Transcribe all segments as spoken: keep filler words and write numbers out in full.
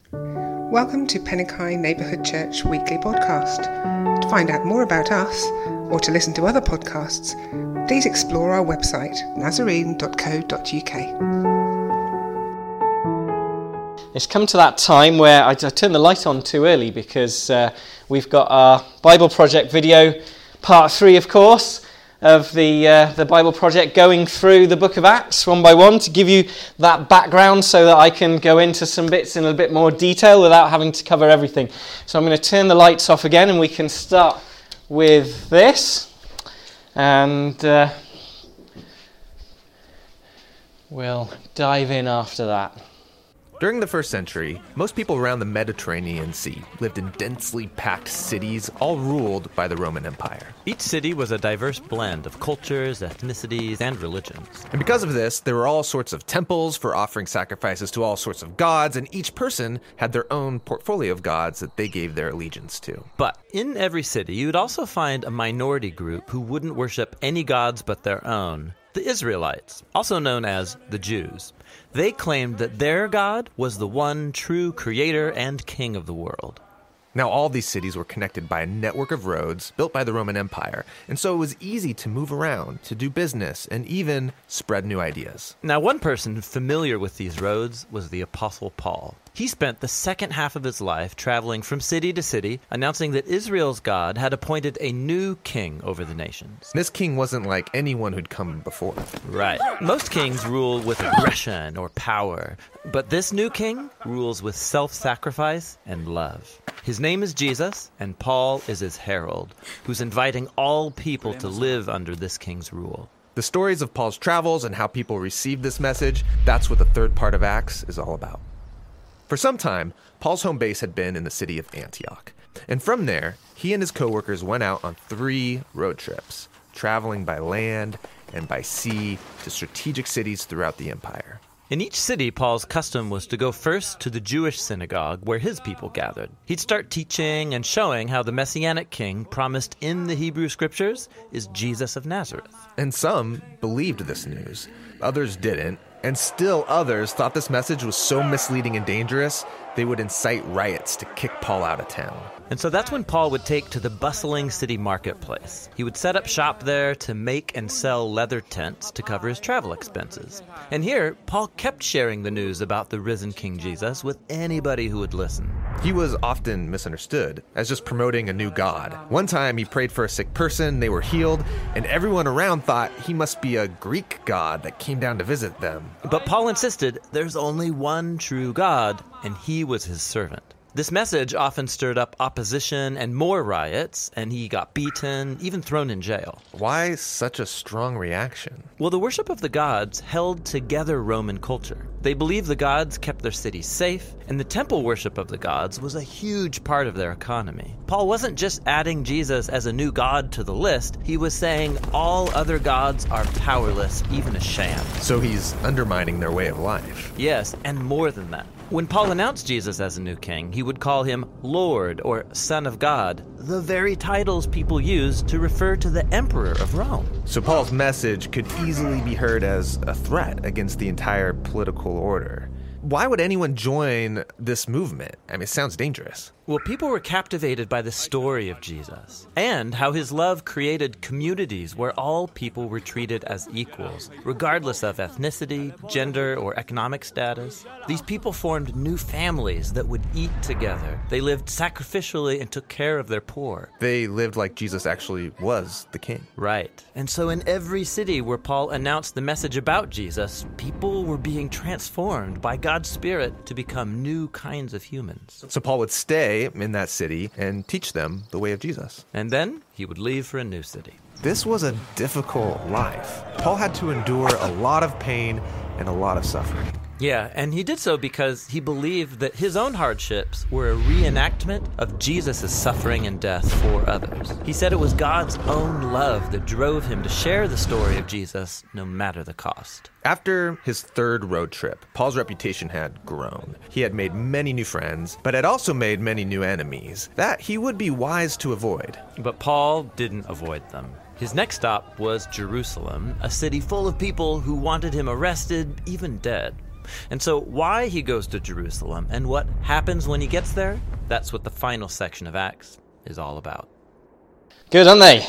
Welcome to Pennycine Neighbourhood Church Weekly Podcast. To find out more about us, or to listen to other podcasts, please explore our website, nazarene dot co dot uk. It's come to that time where I, I turned the light on too early because uh, we've got our Bible Project video, part three, of course, of the uh, the Bible Project, going through the book of Acts one by one to give you that background so that I can go into some bits in a bit more detail without having to cover everything. So I'm going to turn the lights off again and we can start with this. And uh, we'll dive in after that. During the first century, most people around the Mediterranean Sea lived in densely packed cities, all ruled by the Roman Empire. Each city was a diverse blend of cultures, ethnicities, and religions. And because of this, there were all sorts of temples for offering sacrifices to all sorts of gods, and each person had their own portfolio of gods that they gave their allegiance to. But in every city, you would also find a minority group who wouldn't worship any gods but their own. The Israelites, also known as the Jews. They claimed that their God was the one true creator and king of the world. Now, all these cities were connected by a network of roads built by the Roman Empire, and so it was easy to move around, to do business, and even spread new ideas. Now, one person familiar with these roads was the Apostle Paul. He spent the second half of his life traveling from city to city, announcing that Israel's God had appointed a new king over the nations. This king wasn't like anyone who'd come before. Right. Most kings rule with aggression or power, but this new king rules with self-sacrifice and love. His name is Jesus, and Paul is his herald, who's inviting all people to live under this king's rule. The stories of Paul's travels and how people received this message, that's what the third part of Acts is all about. For some time, Paul's home base had been in the city of Antioch. And from there, he and his co-workers went out on three road trips, traveling by land and by sea to strategic cities throughout the empire. In each city, Paul's custom was to go first to the Jewish synagogue where his people gathered. He'd start teaching and showing how the Messianic king promised in the Hebrew Scriptures is Jesus of Nazareth. And some believed this news. Others didn't. And still others thought this message was so misleading and dangerous, they would incite riots to kick Paul out of town. And so that's when Paul would take to the bustling city marketplace. He would set up shop there to make and sell leather tents to cover his travel expenses. And here, Paul kept sharing the news about the risen King Jesus with anybody who would listen. He was often misunderstood as just promoting a new god. One time he prayed for a sick person, they were healed, and everyone around thought he must be a Greek god that came down to visit them. But Paul insisted there's only one true God, and he was his servant. This message often stirred up opposition and more riots, and he got beaten, even thrown in jail. Why such a strong reaction? Well, the worship of the gods held together Roman culture. They believed the gods kept their cities safe, and the temple worship of the gods was a huge part of their economy. Paul wasn't just adding Jesus as a new god to the list, he was saying all other gods are powerless, even a sham. So he's undermining their way of life. Yes, and more than that. When Paul announced Jesus as a new king, he would call him Lord or Son of God, the very titles people used to refer to the Emperor of Rome. So Paul's message could easily be heard as a threat against the entire political order. Why would anyone join this movement? I mean, it sounds dangerous. Well, people were captivated by the story of Jesus and how his love created communities where all people were treated as equals, regardless of ethnicity, gender, or economic status. These people formed new families that would eat together. They lived sacrificially and took care of their poor. They lived like Jesus actually was the king. Right. And so in every city where Paul announced the message about Jesus, people were being transformed by God's Spirit to become new kinds of humans. So Paul would stay in that city and teach them the way of Jesus. And then he would leave for a new city. This was a difficult life. Paul had to endure a lot of pain and a lot of suffering. Yeah, and he did so because he believed that his own hardships were a reenactment of Jesus' suffering and death for others. He said it was God's own love that drove him to share the story of Jesus, no matter the cost. After his third road trip, Paul's reputation had grown. He had made many new friends, but had also made many new enemies that he would be wise to avoid. But Paul didn't avoid them. His next stop was Jerusalem, a city full of people who wanted him arrested, even dead. And so why he goes to Jerusalem and what happens when he gets there, that's what the final section of Acts is all about. Good, aren't they?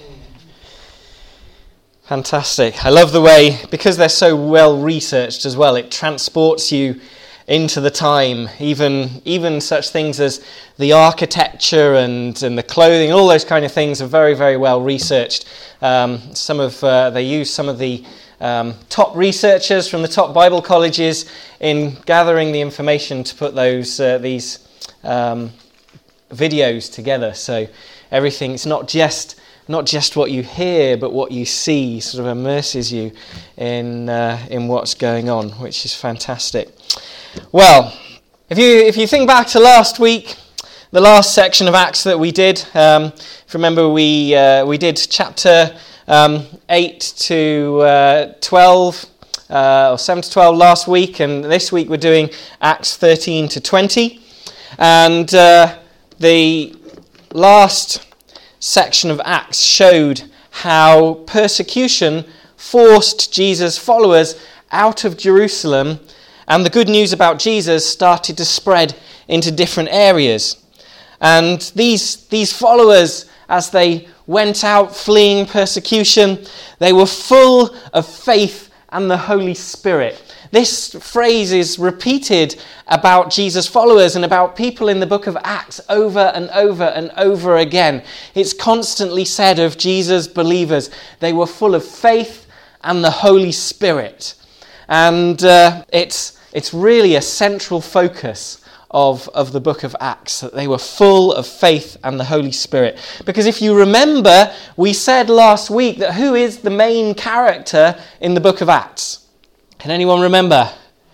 Fantastic. I love the way, because they're so well researched as well, it transports you into the time, even even such things as the architecture and, and the clothing, all those kind of things are very, very well researched. Um, some of uh, they use some of the um, top researchers from the top Bible colleges in gathering the information to put those uh, these um, videos together. So everything's not just not just what you hear, but what you see sort of immerses you in uh, in what's going on, which is fantastic. Well, if you if you think back to last week, the last section of Acts that we did, um, if you remember, we uh, we did chapter um, eight to uh, twelve, uh, or seven to twelve last week, and this week we're doing Acts thirteen to twenty, and uh, the last section of Acts showed how persecution forced Jesus' followers out of Jerusalem. And the good news about Jesus started to spread into different areas. And these, these followers, as they went out fleeing persecution, they were full of faith and the Holy Spirit. This phrase is repeated about Jesus' followers and about people in the book of Acts over and over and over again. It's constantly said of Jesus' believers, they were full of faith and the Holy Spirit. And uh, it's It's really a central focus of, of the book of Acts, that they were full of faith and the Holy Spirit. Because if you remember, we said last week that who is the main character in the book of Acts? Can anyone remember?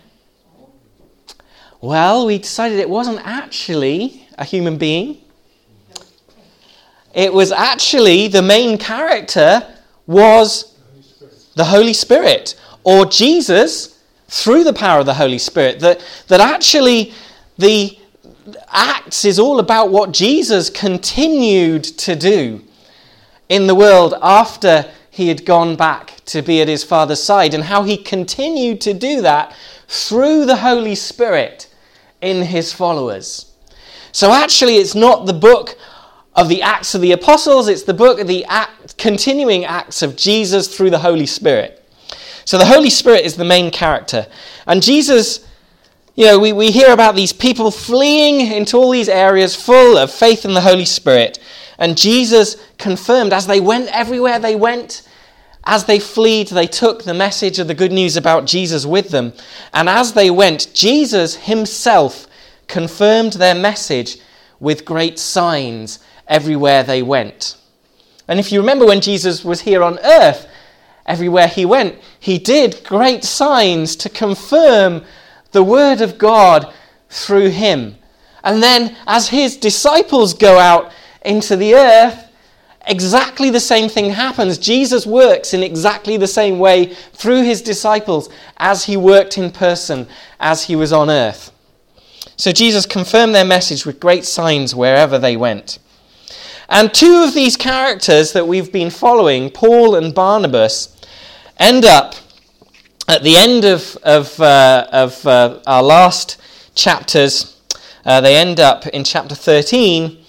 Well, we decided it wasn't actually a human being. It was actually, the main character was the Holy Spirit, or Jesus, through the power of the Holy Spirit. That, that actually the Acts is all about what Jesus continued to do in the world after he had gone back to be at his Father's side, and how he continued to do that through the Holy Spirit in his followers. So actually it's not the book of the Acts of the Apostles, it's the book of the act, continuing acts of Jesus through the Holy Spirit. So the Holy Spirit is the main character. And Jesus, you know, we, we hear about these people fleeing into all these areas full of faith in the Holy Spirit. And Jesus confirmed as they went everywhere they went, as they fled, they took the message of the good news about Jesus with them. And as they went, Jesus himself confirmed their message with great signs everywhere they went. And if you remember when Jesus was here on earth, everywhere he went, he did great signs to confirm the word of God through him. And then as his disciples go out into the earth, exactly the same thing happens. Jesus works in exactly the same way through his disciples as he worked in person as he was on earth. So Jesus confirmed their message with great signs wherever they went. And two of these characters that we've been following, Paul and Barnabas, end up at the end of, of, uh, of uh, our last chapters. Uh, they end up in chapter thirteen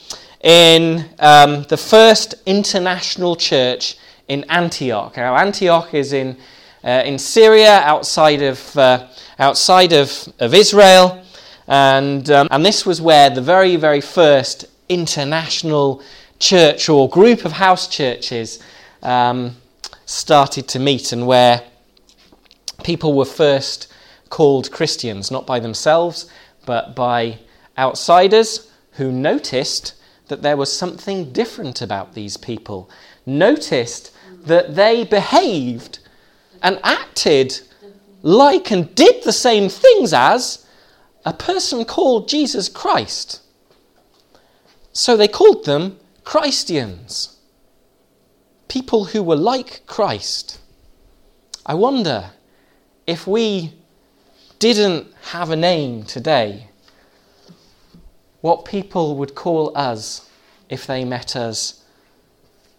in um, the first international church in Antioch. Now, Antioch is in uh, in Syria, outside of uh, outside of, of Israel, and um, and this was where the very very first international church or group of house churches um, started to meet, and where people were first called Christians, not by themselves, but by outsiders who noticed that there was something different about these people, noticed that they behaved and acted like and did the same things as a person called Jesus Christ. So they called them Christians, people who were like Christ. I wonder if we didn't have a name today, what people would call us if they met us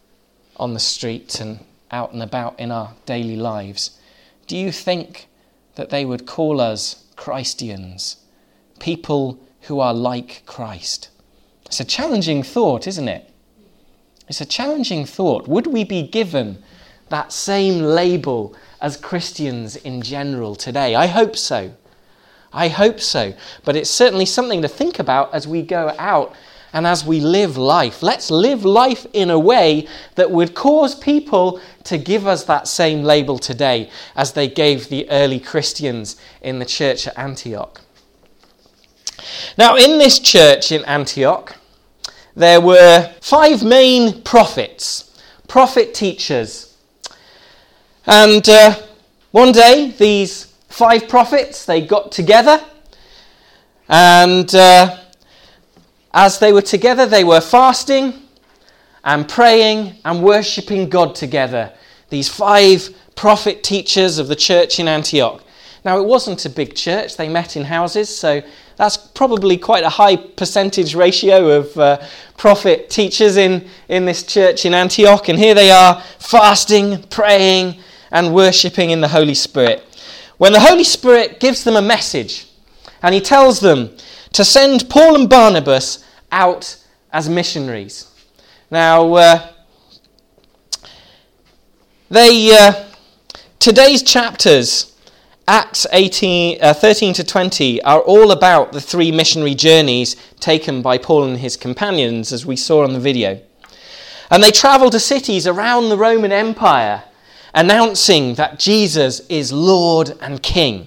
on the street and out and about in our daily lives. Do you think that they would call us Christians, people who are like Christ. It's a challenging thought, isn't it? It's a challenging thought. Would we be given that same label as Christians in general today? I hope so. I hope so. But it's certainly something to think about as we go out and as we live life. Let's live life in a way that would cause people to give us that same label today as they gave the early Christians in the church at Antioch. Now, in this church in Antioch, there were five main prophets, prophet teachers. And uh, one day, these five prophets, they got together, and uh, as they were together, they were fasting and praying and worshipping God together. These five prophet teachers of the church in Antioch. Now, it wasn't a big church. They met in houses, so that's probably quite a high percentage ratio of uh, prophet teachers in, in this church in Antioch. And here they are, fasting, praying, and worshipping in the Holy Spirit. When the Holy Spirit gives them a message, and he tells them to send Paul and Barnabas out as missionaries. Now, uh, they uh, today's chapters, Acts eighteen, uh, thirteen to twenty, are all about the three missionary journeys taken by Paul and his companions, as we saw on the video. And they travel to cities around the Roman Empire, announcing that Jesus is Lord and King.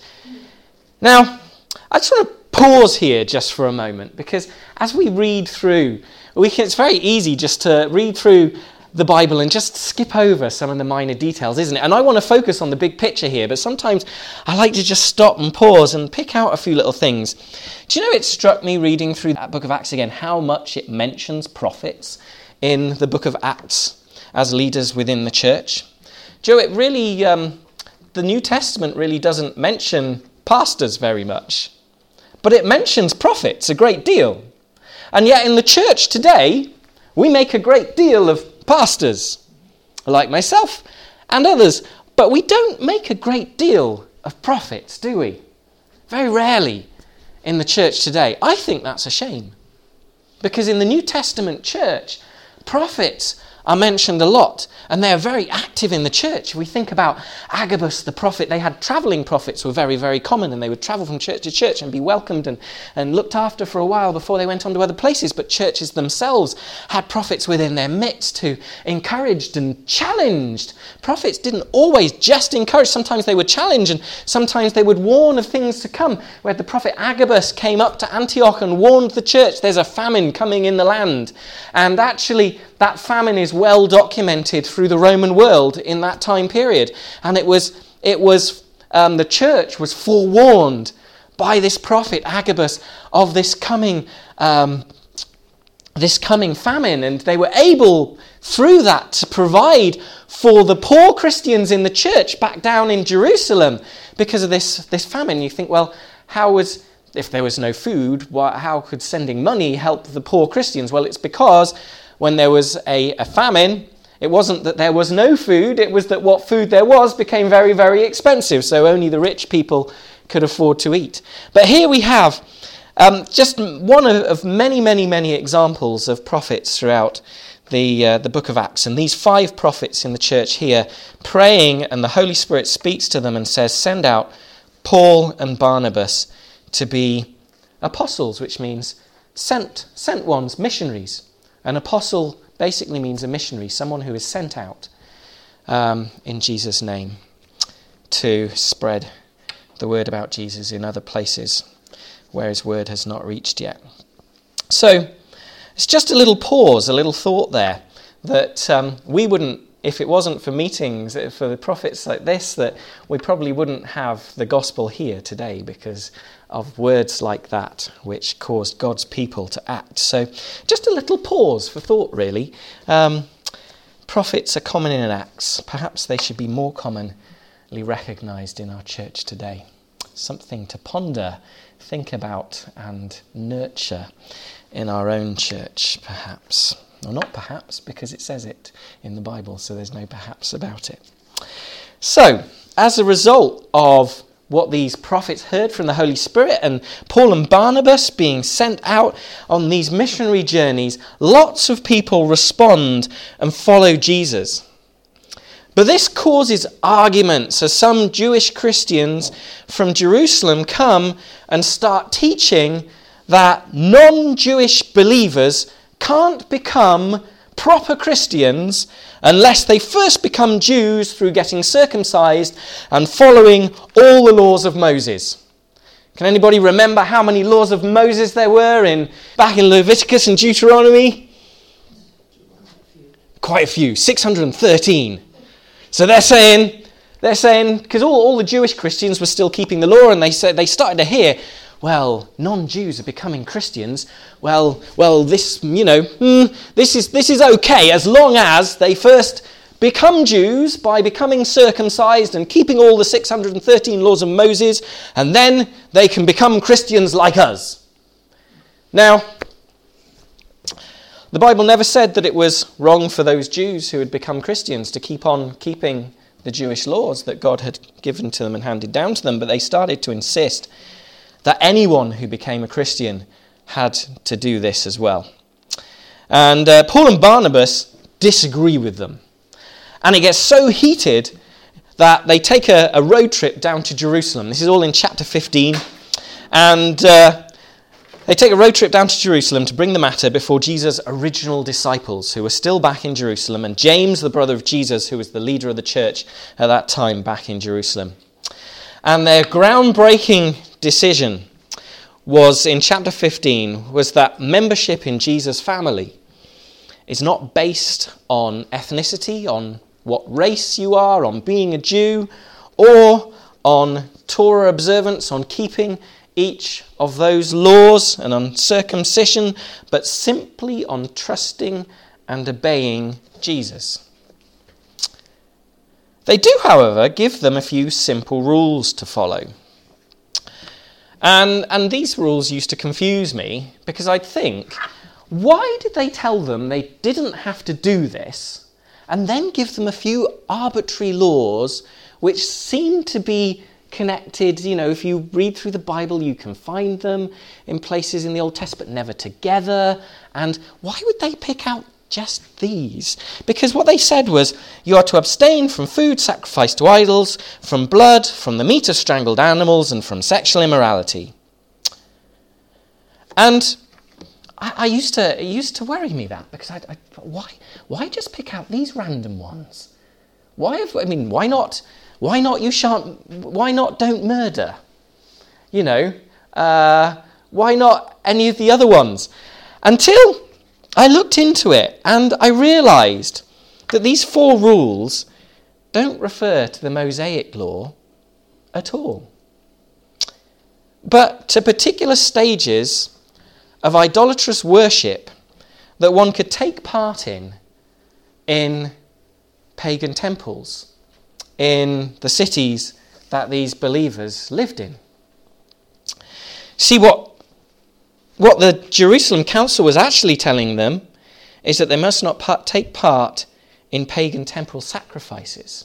Now, I just want to pause here just for a moment, because as we read through, we can, it's very easy just to read through the Bible and just skip over some of the minor details, isn't it? And I want to focus on the big picture here, but sometimes I like to just stop and pause and pick out a few little things. Do you know, it struck me reading through that book of Acts again, how much it mentions prophets in the book of Acts as leaders within the church. Joe, it really, um, the New Testament really doesn't mention pastors very much, but it mentions prophets a great deal. And yet in the church today, we make a great deal of pastors, like myself and others, but we don't make a great deal of prophets, do we? Very rarely in the church today. I think that's a shame, because in the New Testament church, prophets are mentioned a lot, and they are very active in the church. If we think about Agabus the prophet, they had travelling prophets who were very, very common, and they would travel from church to church and be welcomed and, and looked after for a while before they went on to other places. But churches themselves had prophets within their midst who encouraged and challenged. Prophets didn't always just encourage. Sometimes they would challenge, and sometimes they would warn of things to come. Where the prophet Agabus came up to Antioch and warned the church, there's a famine coming in the land. And actually, that famine is well documented through the Roman world in that time period. And it was, it was um, the church was forewarned by this prophet Agabus of this coming, um, this coming famine. And they were able, through that, to provide for the poor Christians in the church back down in Jerusalem because of this, this famine. You think, well, how was... if there was no food, how could sending money help the poor Christians? Well, it's because when there was a, a famine, it wasn't that there was no food, it was that what food there was became very, very expensive, so only the rich people could afford to eat. But here we have um, just one of, of many, many, many examples of prophets throughout the, uh, the book of Acts. And these five prophets in the church here praying, and the Holy Spirit speaks to them and says, send out Paul and Barnabas to be apostles, which means sent, sent ones, missionaries. An apostle basically means a missionary, someone who is sent out um, in Jesus' name to spread the word about Jesus in other places where his word has not reached yet. So it's just a little pause, a little thought there, that um, we wouldn't, if it wasn't for meetings, for the prophets like this, that we probably wouldn't have the gospel here today because of words like that, which caused God's people to act. So just a little pause for thought, really. Um, prophets are common in Acts. Perhaps they should be more commonly recognised in our church today. Something to ponder, think about, and nurture in our own church, perhaps. Or not perhaps, because it says it in the Bible, so there's no perhaps about it. So, as a result of what these prophets heard from the Holy Spirit, and Paul and Barnabas being sent out on these missionary journeys, lots of people respond and follow Jesus. But this causes arguments as some Jewish Christians from Jerusalem come and start teaching that non-Jewish believers can't become proper Christians unless they first become Jews through getting circumcised and following all the laws of Moses. Can anybody remember how many laws of Moses there were in back in Leviticus and Deuteronomy? Quite a few, six hundred thirteen. So they're saying, they're saying, because all, all the Jewish Christians were still keeping the law, and they said they started to hear, well, non-Jews are becoming Christians. Well, well, this, you know, mm, this is this is okay as long as they first become Jews by becoming circumcised and keeping all the six hundred thirteen laws of Moses, and then they can become Christians like us. Now, the Bible never said that it was wrong for those Jews who had become Christians to keep on keeping the Jewish laws that God had given to them and handed down to them, but they started to insist that anyone who became a Christian had to do this as well. And uh, Paul and Barnabas disagree with them. And it gets so heated that they take a, a road trip down to Jerusalem. This is all in chapter fifteen. And uh, they take a road trip down to Jerusalem to bring the matter before Jesus' original disciples, who were still back in Jerusalem, and James, the brother of Jesus, who was the leader of the church at that time back in Jerusalem. And their groundbreaking decision was, in chapter fifteen, was that membership in Jesus' family is not based on ethnicity, on what race you are, on being a Jew, or on Torah observance, on keeping each of those laws and on circumcision, but simply on trusting and obeying Jesus. They do, however, give them a few simple rules to follow. And, and these rules used to confuse me, because I'd think, why did they tell them they didn't have to do this, and then give them a few arbitrary laws which seem to be connected? You know, if you read through the Bible, you can find them in places in the Old Testament, never together. And why would they pick out just these? Because what they said was, you are to abstain from food sacrificed to idols, from blood, from the meat of strangled animals, and from sexual immorality. And I, I used to, it used to worry me that, because I, I why, why just pick out these random ones? Why have, I mean, why not? Why not? You shan't. Why not? Don't murder. You know. Uh, why not any of the other ones? Until I looked into it and I realised that these four rules don't refer to the Mosaic law at all, but to particular stages of idolatrous worship that one could take part in in pagan temples in the cities that these believers lived in. See, what What the Jerusalem council was actually telling them is that they must not part, take part in pagan temple sacrifices.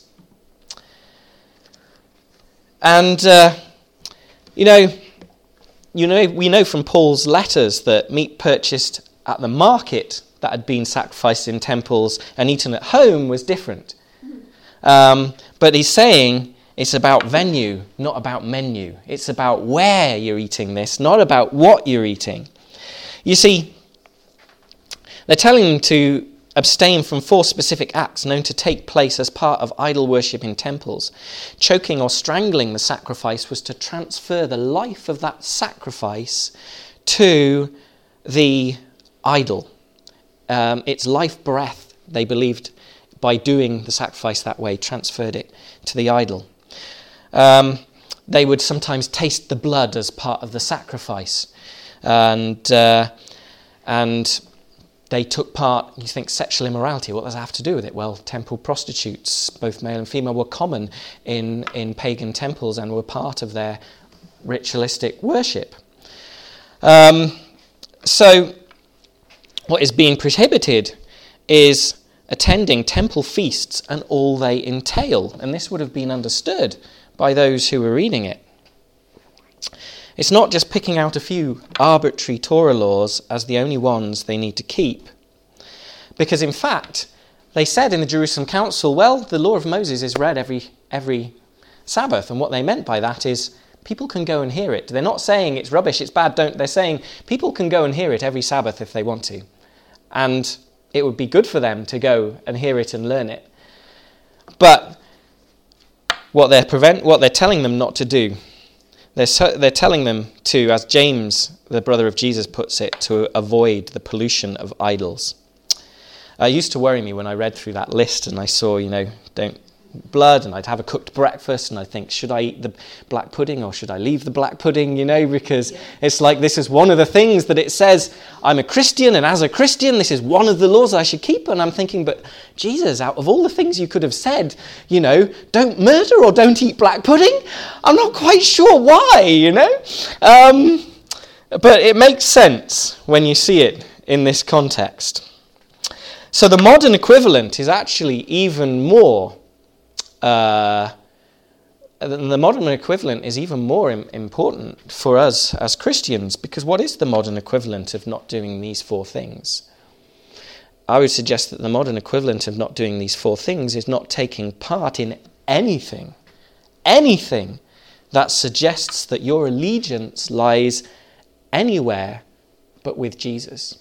And, uh, you know, you know, we know from Paul's letters that meat purchased at the market that had been sacrificed in temples and eaten at home was different. Um, but he's saying it's about venue, not about menu. It's about where you're eating this, not about what you're eating. You see, they're telling them to abstain from four specific acts known to take place as part of idol worship in temples. Choking or strangling the sacrifice was to transfer the life of that sacrifice to the idol. Um, its life breath, they believed, by doing the sacrifice that way, transferred it to the idol. Um, they would sometimes taste the blood as part of the sacrifice. And uh, and they took part, you think, sexual immorality. What does that have to do with it? Well, temple prostitutes, both male and female, were common in, in pagan temples and were part of their ritualistic worship. Um, so what is being prohibited is attending temple feasts and all they entail. And this would have been understood by those who were reading it. It's not just picking out a few arbitrary Torah laws as the only ones they need to keep. Because in fact, they said in the Jerusalem Council, well, the law of Moses is read every every Sabbath. And what they meant by that is people can go and hear it. They're not saying it's rubbish, it's bad, don't. They're saying people can go and hear it every Sabbath if they want to. And it would be good for them to go and hear it and learn it. But what they're prevent, what they're telling them not to do, they're, so, they're telling them to, as James, the brother of Jesus, puts it, to avoid the pollution of idols. It used to worry me when I read through that list and I saw, you know, don't blood, and I'd have a cooked breakfast and I think, should I eat the black pudding or should I leave the black pudding, you know, because yeah. It's like this is one of the things that it says, I'm a Christian, and as a Christian this is one of the laws I should keep. And I'm thinking, but Jesus, out of all the things you could have said, you know, don't murder or don't eat black pudding, I'm not quite sure why, you know. Um, but it makes sense when you see it in this context. So the modern equivalent is actually even more Uh, the modern equivalent is even more im- important for us as Christians, because what is the modern equivalent of not doing these four things? I would suggest that the modern equivalent of not doing these four things is not taking part in anything, anything that suggests that your allegiance lies anywhere but with Jesus.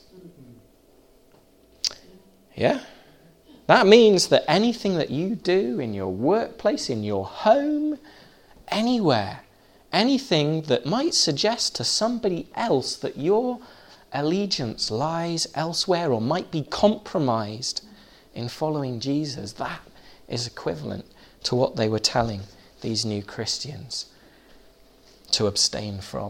Yeah? That means that anything that you do in your workplace, in your home, anywhere, anything that might suggest to somebody else that your allegiance lies elsewhere or might be compromised in following Jesus, that is equivalent to what they were telling these new Christians to abstain from.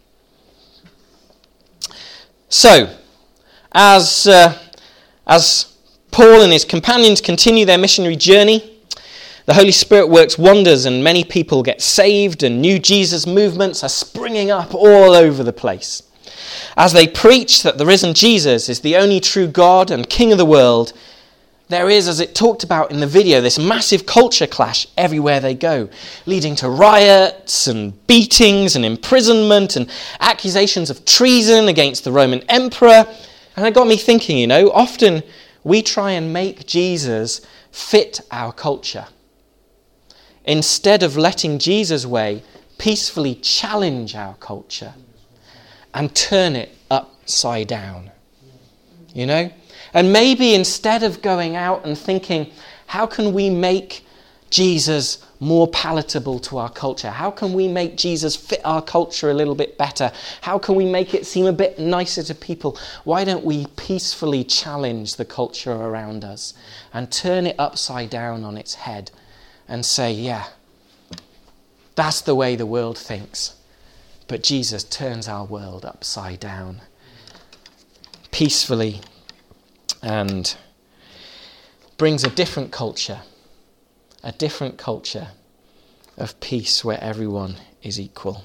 So, as uh, as Paul and his companions continue their missionary journey, the Holy Spirit works wonders and many people get saved and new Jesus movements are springing up all over the place. As they preach that the risen Jesus is the only true God and King of the world, there is, as it talked about in the video, this massive culture clash everywhere they go, leading to riots and beatings and imprisonment and accusations of treason against the Roman emperor. And it got me thinking, you know, often we try and make Jesus fit our culture, instead of letting Jesus' way peacefully challenge our culture and turn it upside down. You know? And maybe instead of going out and thinking, how can we make Jesus more palatable to our culture? How can we make Jesus fit our culture a little bit better? How can we make it seem a bit nicer to people? Why don't we peacefully challenge the culture around us and turn it upside down on its head and say, yeah, that's the way the world thinks. But Jesus turns our world upside down peacefully and brings a different culture. A different culture of peace where everyone is equal.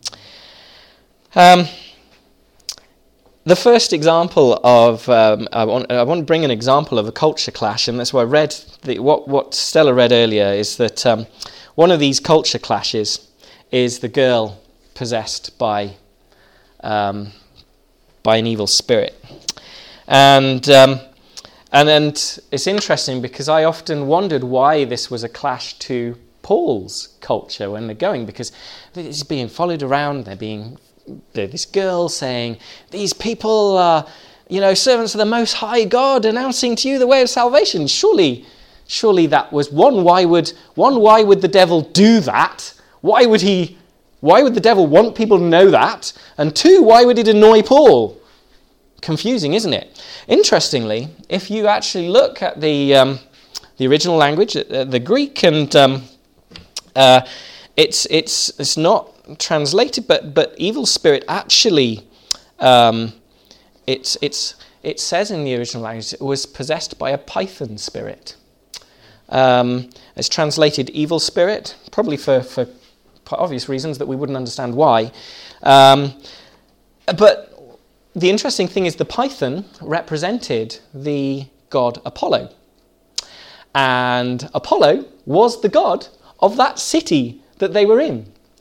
Um, the first example of, um, I, want, I want to bring an example of a culture clash, and that's why I read, the, what, what Stella read earlier is that um, one of these culture clashes is the girl possessed by, um, by an evil spirit. And... Um, And, and it's interesting because I often wondered why this was a clash to Paul's culture when they're going, because he's being followed around, they're being, they're this girl saying, these people are, you know, servants of the Most High God announcing to you the way of salvation. Surely, surely that was one, why would, one, why would the devil do that? Why would he, why would the devil want people to know that? And two, why would it annoy Paul? Confusing, isn't it? Interestingly, if you actually look at the um, the original language, uh, the Greek, and um, uh, it's it's it's not translated, but but evil spirit actually, um, it's it's it says in the original language it was possessed by a python spirit. Um, it's translated evil spirit, probably for for obvious reasons that we wouldn't understand why, um, but. The interesting thing is the python represented the god Apollo. And Apollo was the god of that city that they were in.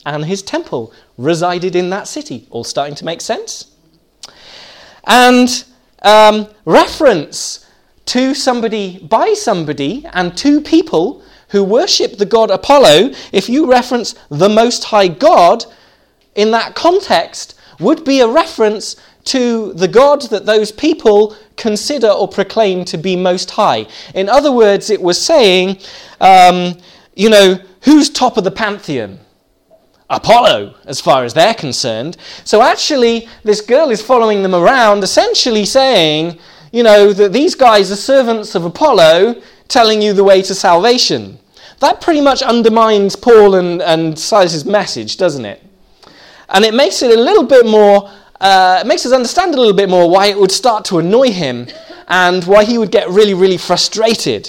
and his temple resided in that city. All starting to make sense? And um, reference to somebody, by somebody, and to people who worship the god Apollo, if you reference the Most High God in that context, would be a reference to the God that those people consider or proclaim to be most high. In other words, it was saying, um, you know, who's top of the pantheon? Apollo, as far as they're concerned. So actually, this girl is following them around, essentially saying, you know, that these guys are servants of Apollo, telling you the way to salvation. That pretty much undermines Paul and, and Silas's message, doesn't it? And it makes it a little bit more Uh, it makes us understand a little bit more why it would start to annoy him and why he would get really, really frustrated.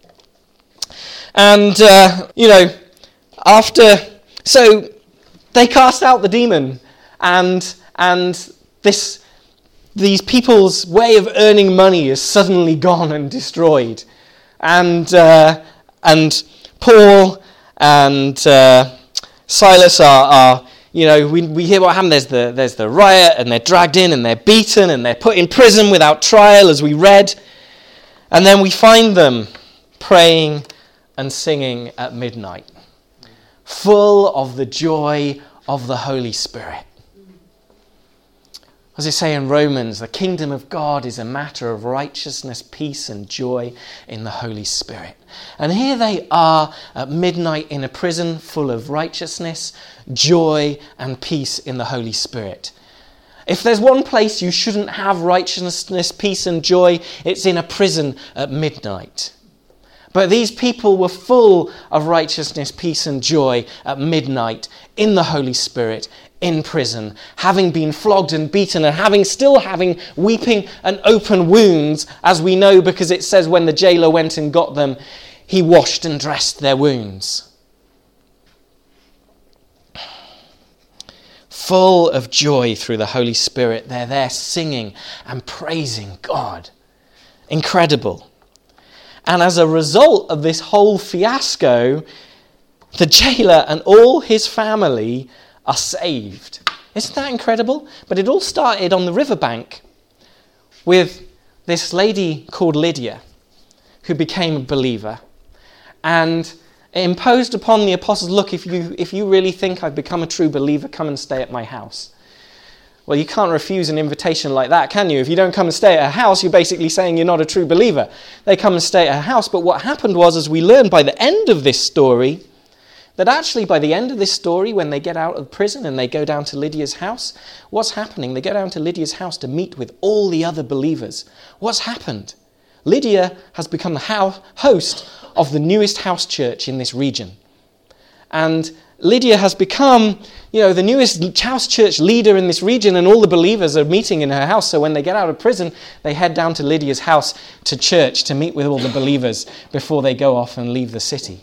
And, uh, you know, after... So, they cast out the demon, and and this these people's way of earning money is suddenly gone and destroyed. And, uh, and Paul and uh, Silas are... are You know, we we hear what happened. There's the there's the riot, and they're dragged in, and they're beaten, and they're put in prison without trial, as we read. And then we find them praying and singing at midnight, full of the joy of the Holy Spirit. As it say in Romans, the kingdom of God is a matter of righteousness, peace, and joy in the Holy Spirit. And here they are at midnight in a prison full of righteousness, joy, and peace in the Holy Spirit. If there's one place you shouldn't have righteousness, peace, and joy, it's in a prison at midnight. But these people were full of righteousness, peace, and joy at midnight in the Holy Spirit, in prison, having been flogged and beaten, and having still having weeping and open wounds, as we know, because it says when the jailer went and got them, he washed and dressed their wounds. Full of joy through the Holy Spirit, they're there singing and praising God. Incredible. And as a result of this whole fiasco, the jailer and all his family are saved. Isn't that incredible? But it all started on the riverbank with this lady called Lydia, who became a believer, and imposed upon the apostles, look, if you if you really think I've become a true believer, come and stay at my house. Well, you can't refuse an invitation like that, can you? If you don't come and stay at her house, you're basically saying you're not a true believer. They come and stay at her house, but what happened was, as we learn by the end of this story, that actually by the end of this story, when they get out of prison and they go down to Lydia's house, what's happening? They go down to Lydia's house to meet with all the other believers. What's happened? Lydia has become the host of the newest house church in this region. And Lydia has become, you know, the newest house church leader in this region, and all the believers are meeting in her house. So when they get out of prison, they head down to Lydia's house to church to meet with all the believers before they go off and leave the city.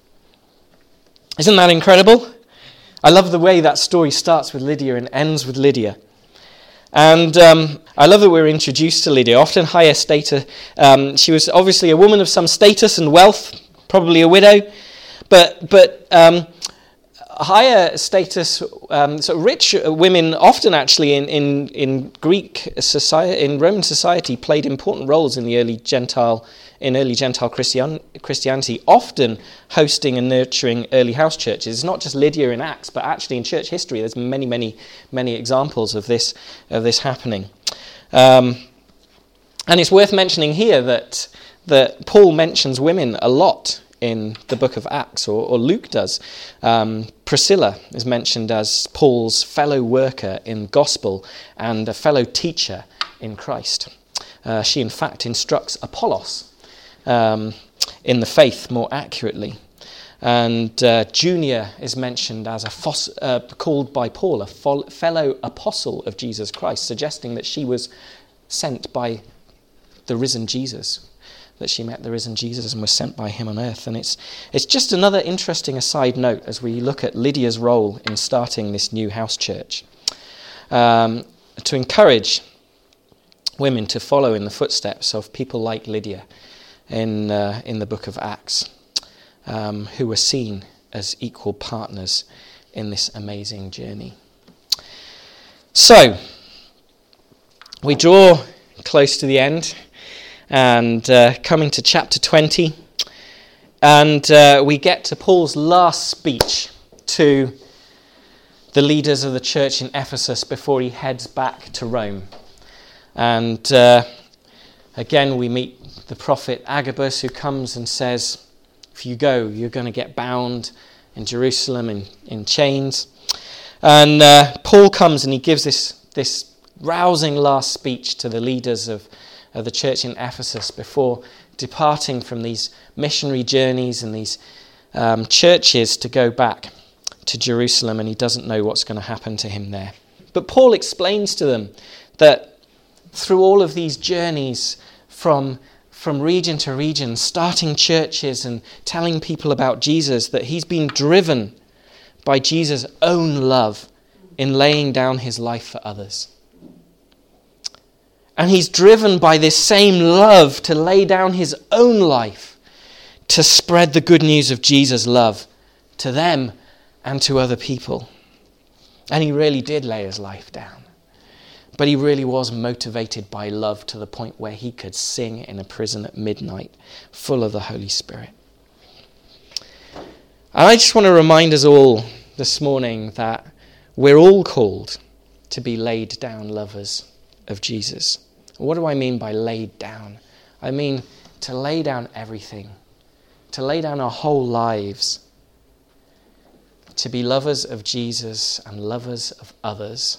Isn't that incredible? I love the way that story starts with Lydia and ends with Lydia. And um, I love that we're introduced to Lydia, often higher status. Um, she was obviously a woman of some status and wealth, probably a widow, but but um, higher status, um, so rich women often actually in, in, in Greek society, in Roman society, played important roles in the early Gentile in early Gentile Christian, Christianity, often hosting and nurturing early house churches. It's not just Lydia in Acts, but actually in church history, there's many, many, many examples of this of this happening. Um, and it's worth mentioning here that that Paul mentions women a lot in the book of Acts, or, or Luke does. Um, Priscilla is mentioned as Paul's fellow worker in gospel and a fellow teacher in Christ. Uh, she, in fact, instructs Apollos Um, in the faith more accurately. And uh, Junia is mentioned as a fos- uh, called by Paul a fo- fellow apostle of Jesus Christ, suggesting that she was sent by the risen Jesus, that she met the risen Jesus and was sent by him on earth. And it's it's just another interesting aside note as we look at Lydia's role in starting this new house church, um, to encourage women to follow in the footsteps of people like Lydia in uh, in the book of Acts, um, who were seen as equal partners in this amazing journey. So, we draw close to the end and uh, coming to chapter twenty, and uh, we get to Paul's last speech to the leaders of the church in Ephesus before he heads back to Rome. And uh, again, we meet the prophet Agabus, who comes and says, if you go, you're going to get bound in Jerusalem in, in chains. And uh, Paul comes and he gives this, this rousing last speech to the leaders of, of the church in Ephesus before departing from these missionary journeys and these um, churches to go back to Jerusalem, and he doesn't know what's going to happen to him there. But Paul explains to them that through all of these journeys from, from region to region, starting churches and telling people about Jesus, that he's been driven by Jesus' own love in laying down his life for others. And he's driven by this same love to lay down his own life to spread the good news of Jesus' love to them and to other people. And he really did lay his life down. But he really was motivated by love to the point where he could sing in a prison at midnight, full of the Holy Spirit. And I just want to remind us all this morning that we're all called to be laid down lovers of Jesus. What do I mean by laid down? I mean to lay down everything, to lay down our whole lives, to be lovers of Jesus and lovers of others.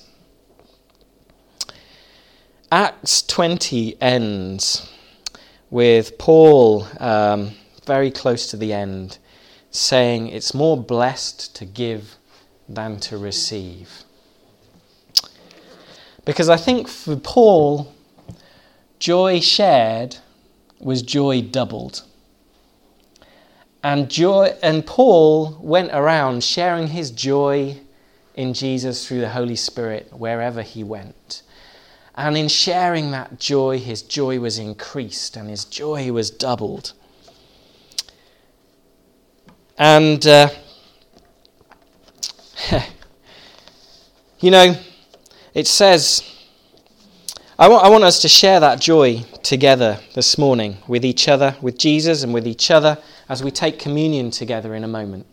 Acts twenty ends with Paul, um, very close to the end, saying it's more blessed to give than to receive. Because I think for Paul, joy shared was joy doubled. And joy, and Paul went around sharing his joy in Jesus through the Holy Spirit wherever he went. And in sharing that joy, his joy was increased and his joy was doubled. And, uh, you know, it says, I want, I want us to share that joy together this morning with each other, with Jesus and with each other, as we take communion together in a moment.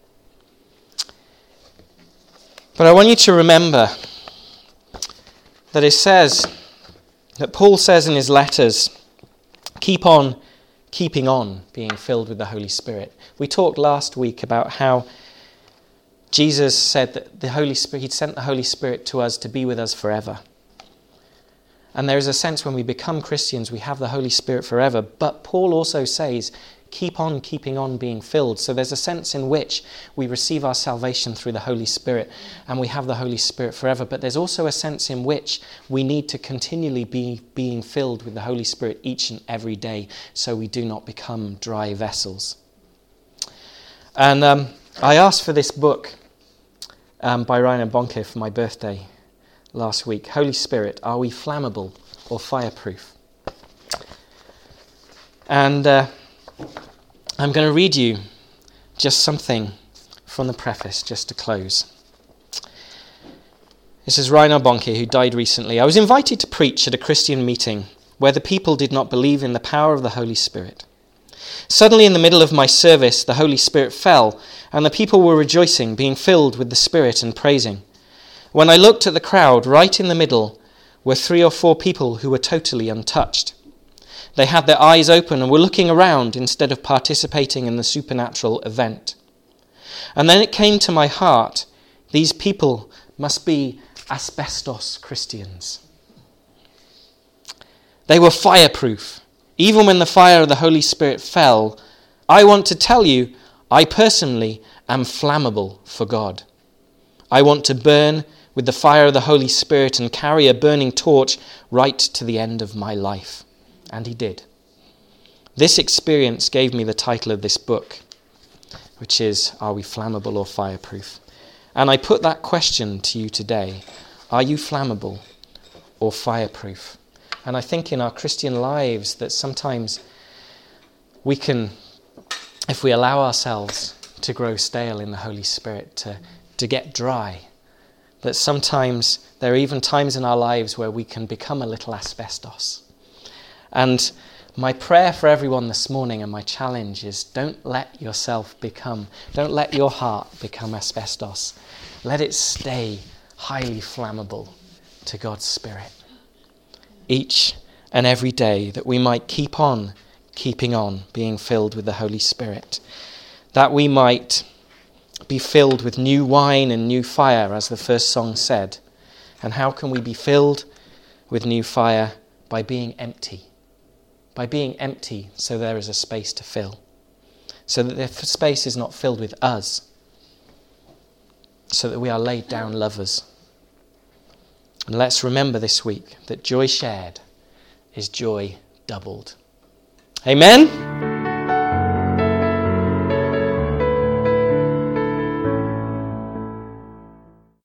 But I want you to remember that it says, that Paul says in his letters, keep on keeping on being filled with the Holy Spirit. We talked last week about how Jesus said that the Holy Spirit, he'd sent the Holy Spirit to us to be with us forever. And there is a sense when we become Christians, we have the Holy Spirit forever. But Paul also says, keep on keeping on being filled. So there's a sense in which we receive our salvation through the Holy Spirit and we have the Holy Spirit forever. But there's also a sense in which we need to continually be being filled with the Holy Spirit each and every day so we do not become dry vessels. And um, I asked for this book um, by Rainer Bonke for my birthday last week. Holy Spirit, are we flammable or fireproof? And uh, I'm going to read you just something from the preface, just to close. This is Rainer Bonke, who died recently. I was invited to preach at a Christian meeting where the people did not believe in the power of the Holy Spirit. Suddenly, in the middle of my service, the Holy Spirit fell, and the people were rejoicing, being filled with the Spirit and praising. When I looked at the crowd, right in the middle were three or four people who were totally untouched. They had their eyes open and were looking around instead of participating in the supernatural event. And then it came to my heart, these people must be asbestos Christians. They were fireproof. Even when the fire of the Holy Spirit fell, I want to tell you, I personally am flammable for God. I want to burn with the fire of the Holy Spirit and carry a burning torch right to the end of my life. And he did. This experience gave me the title of this book, which is, Are We Flammable or Fireproof? And I put that question to you today. Are you flammable or fireproof? And I think in our Christian lives that sometimes we can, if we allow ourselves to grow stale in the Holy Spirit, to to get dry. That sometimes there are even times in our lives where we can become a little asbestos. And my prayer for everyone this morning and my challenge is don't let yourself become, don't let your heart become asbestos. Let it stay highly flammable to God's Spirit. Each and every day that we might keep on, keeping on, being filled with the Holy Spirit. That we might be filled with new wine and new fire, as the first song said. And how can we be filled with new fire? By being empty. By being empty so there is a space to fill. So that the space is not filled with us. So that we are laid down lovers. And let's remember this week that joy shared is joy doubled. Amen?